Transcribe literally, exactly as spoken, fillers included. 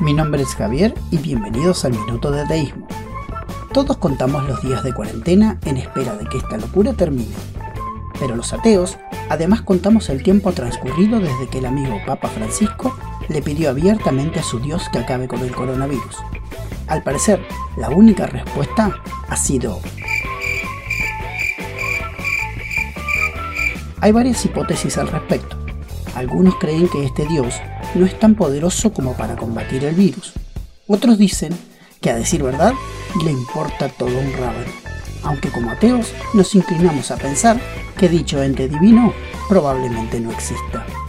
Mi nombre es Javier y bienvenidos al Minuto de Ateísmo. Todos contamos los días de cuarentena en espera de que esta locura termine. Pero los ateos, además contamos el tiempo transcurrido desde que el amigo Papa Francisco le pidió abiertamente a su Dios que acabe con el coronavirus. Al parecer, la única respuesta ha sido... Hay varias hipótesis al respecto. Algunos creen que este Dios no es tan poderoso como para combatir el virus. Otros dicen que, a decir verdad, le importa todo un rábano. Aunque como ateos nos inclinamos a pensar que dicho ente divino probablemente no exista.